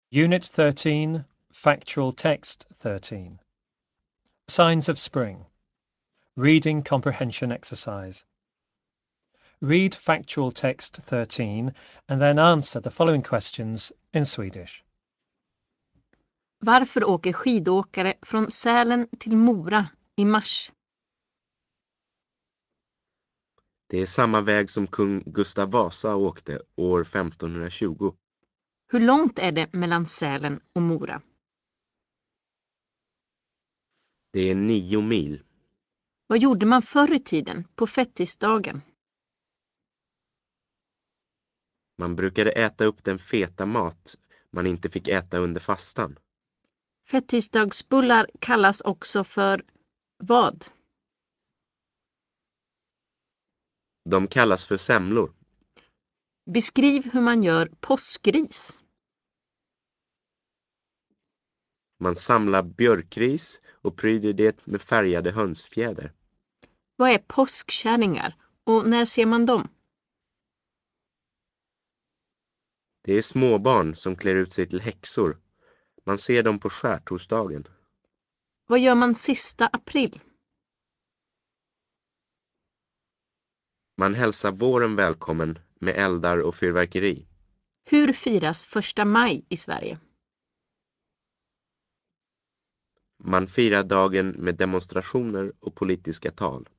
Unit 13, Factual Text 13. Signs of Spring. Reading Comprehension Exercise. Read Factual Text 13 and then answer the following questions in Swedish. Varför åker skidåkare från Sälen till Mora i mars? Det är samma väg som kung Gustav Vasa åkte år 1520. Hur långt är det mellan Sälen och Mora? Det är 9 mil. Vad gjorde man förr i tiden på fettisdagen? Man brukade äta upp den feta mat man inte fick äta under fastan. Fettisdagsbullar kallas också för vad? De kallas för semlor. Beskriv hur man gör påskris. Man samlar björkris och pryder det med färgade hönsfjäder. Vad är påskkärringar och när ser man dem? Det är småbarn som klär ut sig till häxor. Man ser dem på skärtorsdagen. Vad gör man sista april? Man hälsar våren välkommen med eldar och fyrverkeri. Hur firas 1 maj i Sverige? Man firar dagen med demonstrationer och politiska tal.